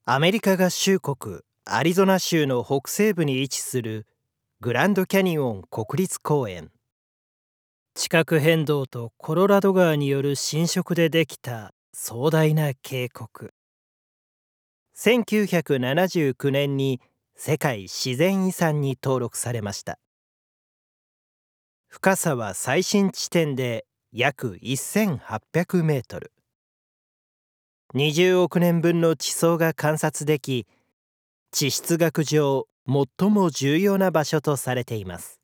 アメリカ合衆国アリゾナ州の北西部に位置するグランドキャニオン国立公園。地殻変動とコロラド川による浸食でできた壮大な渓谷。1979年に世界自然遺産に登録されました。深さは最深地点で約1800メートル。20億年分の地層が観察でき、地質学上最も重要な場所とされています。